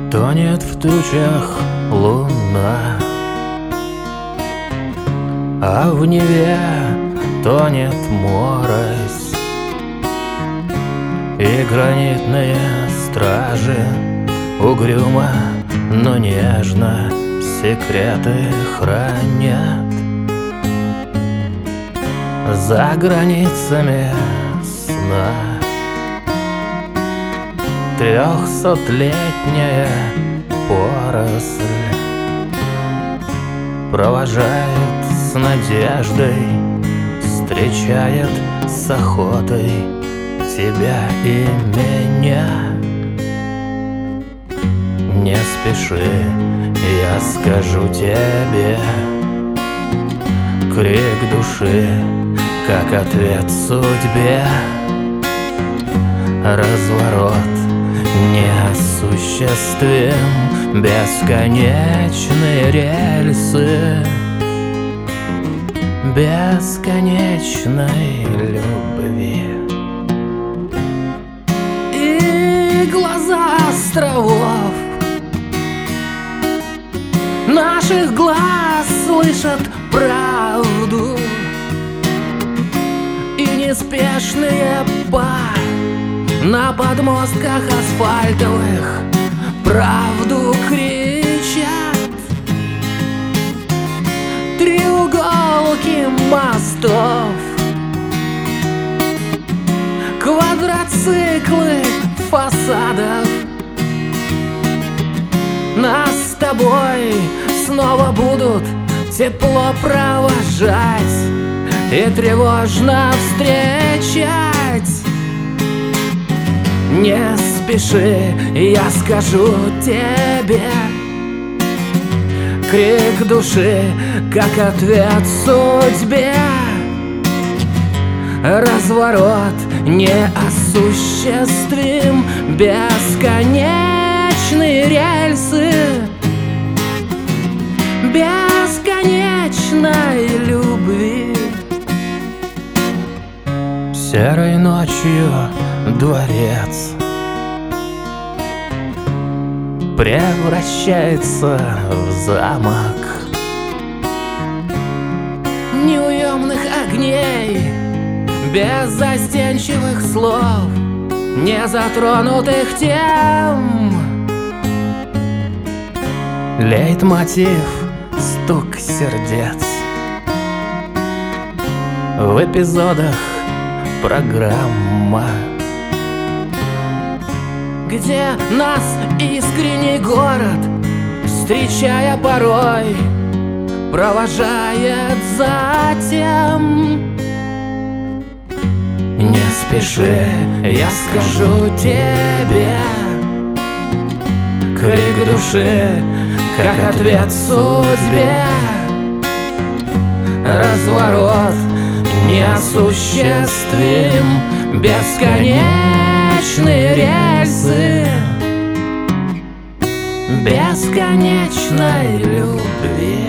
Тонет в тучах луна, а в Неве тонет морось, и гранитные стражи угрюмо, но нежно секреты хранят. За границами сна 300-летняя поросль провожает с надеждой, встречает с охотой тебя и меня. Не спеши, я скажу тебе, крик души, как ответ судьбе. Разворот неосуществим, бесконечные рельсы бесконечной любви. И глаза островов наших глаз слышат правду, и неспешные пар на подмостках асфальтовых правду кричат. Треуголки мостов, квадроциклы фасадов нас с тобой снова будут тепло провожать и тревожно встречать. Не спеши, я скажу тебе, крик души, как ответ судьбе. Разворот неосуществим, бесконечные рельсы бесконечной любви. Серой ночью дворец превращается в замок неуемных огней, беззастенчивых слов, незатронутых тем. Лейтмотив — стук сердец в эпизодах программа, где нас искренний город, встречая порой, провожает затем. Не спеши, я скажу тебе, крик души, как ответ судьбе. Разворот неосуществим, бесконечные рельсы бесконечной любви.